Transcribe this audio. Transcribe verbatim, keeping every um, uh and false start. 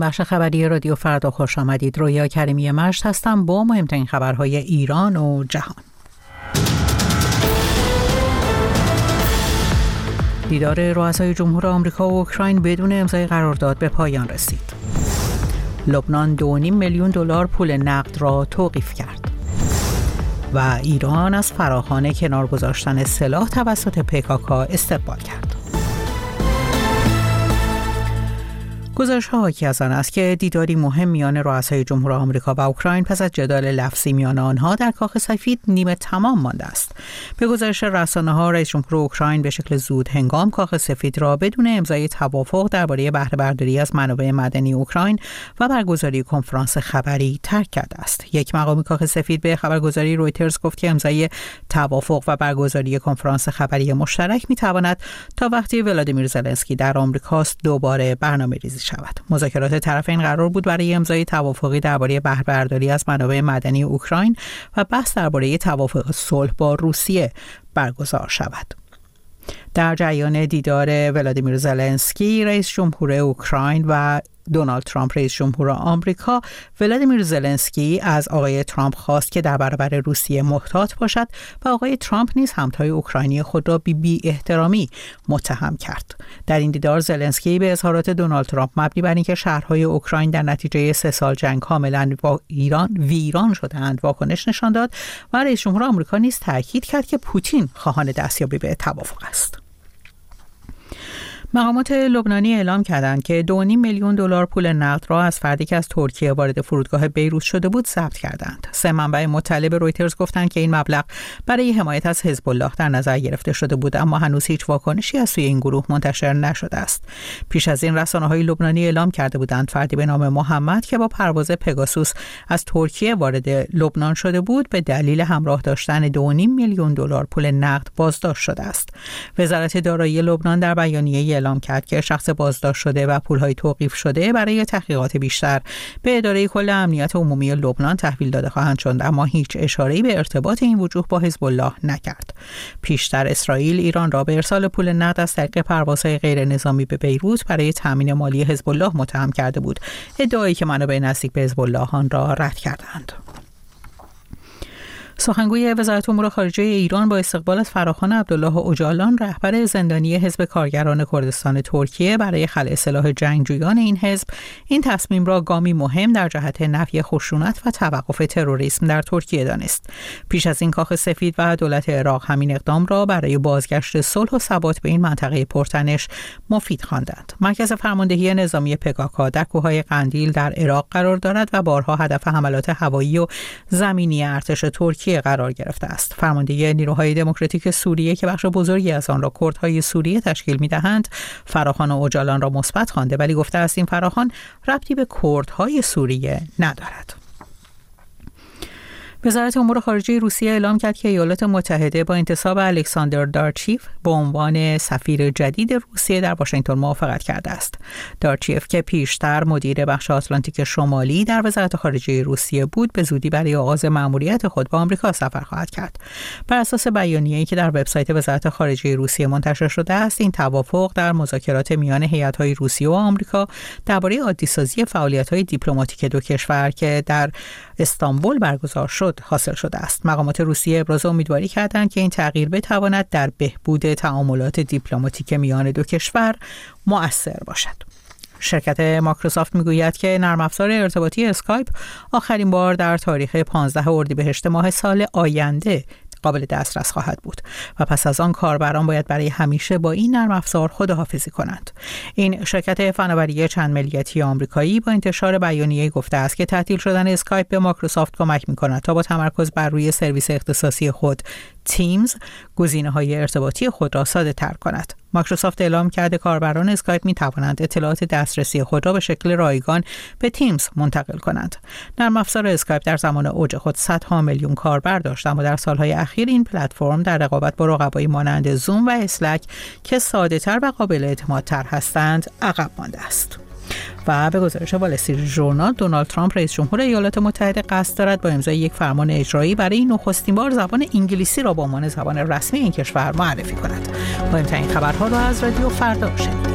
بخش خبری رادیو فردا خوش آمدید. رویا کریمی مشت هستم با مهمترین خبرهای ایران و جهان. دیدار رؤسای جمهور آمریکا و اوکراین بدون امضای قرارداد به پایان رسید. لبنان دو و نیم میلیون دلار پول نقد را توقیف کرد. و ایران از فراخوان کنار گذاشتن سلاح توسط پیکاکا استقبال کرد. گزارش‌ها حاکی از آن است که دیداری مهم میان رؤسای جمهور آمریکا و اوکراین پس از جدال لفظی میان آنها در کاخ سفید نیمه تمام مانده است. به گزارش رسانه‌ها، رئیس جمهور اوکراین به شکل زود هنگام کاخ سفید را بدون امضای توافق درباره بهره برداری از منابع معدنی اوکراین و برگزاری کنفرانس خبری ترک کرده است. یک مقام کاخ سفید به خبرگزاری رویترز گفت که امضای توافق و برگزاری کنفرانس خبری مشترک می‌تواند تا وقتی ولادیمیر زلنسکی در آمریکاست دوباره برنامه‌ریزی شود. مذاکرات طرفین قرار بود برای امضای توافقی درباره بهره برداری از منابع معدنی اوکراین و بحث درباره توافق صلح با روسیه برگزار شود. در جریان دیدار ولادیمیر زلنسکی رئیس جمهور اوکراین و دونالد ترامپ رئیس جمهور آمریکا، ولادیمیر زلنسکی از آقای ترامپ خواست که در برابر روسیه محتاط باشد و آقای ترامپ نیز همتای اوکراینی خود را بی بی احترامی متهم کرد. در این دیدار زلنسکی به اظهارات دونالد ترامپ مبنی بر اینکه شهرهای اوکراین در نتیجه سه سال جنگ کاملا با ایران ویران شده‌اند واکنش نشان داد و رئیس جمهور آمریکا نیز تاکید کرد که پوتین خواهان دستیابی به توافق است. مقامات لبنانی اعلام کردند که دو و نیم میلیون دلار پول نقد را از فردی که از ترکیه وارد فرودگاه بیروت شده بود ضبط کردند. سه منبع مطلع به رویترز گفتند که این مبلغ برای حمایت از حزب الله در نظر گرفته شده بود، اما هنوز هیچ واکنشی از سوی این گروه منتشر نشده است. پیش از این رسانه‌های لبنانی اعلام کرده بودند فردی به نام محمد که با پرواز پگاسوس از ترکیه وارد لبنان شده بود به دلیل همراه داشتن دو و نیم میلیون دلار پول نقد بازداشت شده است. وزارت دارایی لبنان در بیانیه‌ای اعلام کرد که شخص بازداشت شده و پولهای توقیف شده برای تحقیقات بیشتر به اداره کل امنیت عمومی لبنان تحویل داده خواهند شد، اما هیچ اشاره‌ای به ارتباط این وجوه با حزب الله نکرد. پیشتر اسرائیل ایران را به ارسال پول نقد از طریق پروازهای غیر نظامی به بیروت برای تامین مالی حزب الله متهم کرده بود، ادعایی که منابع نزدیک به حزب الله آن را رد کردند. سخنگوی وزارت امور خارجه ایران با استقبال از فراخوان عبدالله اوجالان رهبر زندانی حزب کارگران کردستان ترکیه برای خلع سلاح جنگجویان این حزب، این تصمیم را گامی مهم در جهت نفی خشونت و توقف تروریسم در ترکیه دانست. پیش از این کاخ سفید و دولت عراق همین اقدام را برای بازگشت صلح و ثبات به این منطقه پرتنش مفید خواندند. مرکز فرماندهی نظامی پگاکا در کوههای قندیل در عراق قرار دارد و بارها هدف حملات هوایی و زمینی ارتش ترکیه قرار گرفته است. فرمانده نیروهای دموکراتیک سوریه که بخش بزرگی از آن را کردهای سوریه تشکیل می‌دهند، فراخوان اوجالان را مثبت خوانده، ولی گفته است این فراخوان ربطی به کردهای سوریه ندارد. وزارت امور خارجه روسیه اعلام کرد که ایالات متحده با انتصاب الکساندر دارچیف به عنوان سفیر جدید روسیه در واشنگتن موافقت کرده است. دارچیف که پیشتر مدیر بخش آتلانتیک شمالی در وزارت خارجه روسیه بود، به زودی برای آغاز مأموریت خود به آمریکا سفر خواهد کرد. بر اساس بیانیه‌ای که در وبسایت وزارت خارجه روسیه منتشر شده است، این توافق در مذاکرات میان هیئت‌های روسیه و آمریکا درباره عادی‌سازی فعالیت‌های دیپلماتیک دو کشور که در استانبول برگزار شد حاصل شده است. مقامات روسیه ابراز امیدواری کردند که این تغییر بتواند در بهبود تعاملات دیپلماتیک میان دو کشور مؤثر باشد. شرکت مایکروسافت میگوید که نرم افزار ارتباطی اسکایپ آخرین بار در تاریخ پانزده اردیبهشت ماه سال آینده قابل دسترس خواهد بود و پس از آن کاربران باید برای همیشه با این نرم افزار خداحافظی کنند. این شرکت فناوری چند ملیتی آمریکایی با انتشار بیانیه‌ای گفته است که تعطیل شدن اسکایپ به مایکروسافت کمک می‌کند تا با تمرکز بر روی سرویس اختصاصی خود تیمز گزینه‌های ارتباطی خود را ساده‌تر کند. مایکروسافت اعلام کرده کاربران اسکایپ می توانند اطلاعات دسترسی خود را به شکل رایگان به تیمز منتقل کنند. نرم افزار اسکایپ در زمان اوج خود صدها میلیون کاربر داشت، اما در سالهای اخیر این پلتفرم در رقابت با رقبایی مانند زوم و اسلک که ساده‌تر و قابل اعتمادتر هستند عقب مانده است. و به گزارش وال استریت ژورنال، دونالد ترامپ رئیس جمهور ایالات متحده قصد دارد با امضای یک فرمان اجرایی برای نخستین بار زبان انگلیسی را به عنوان زبان رسمی این کشور معرفی کند. مهمترین خبرها را از رادیو فردا شنیدید.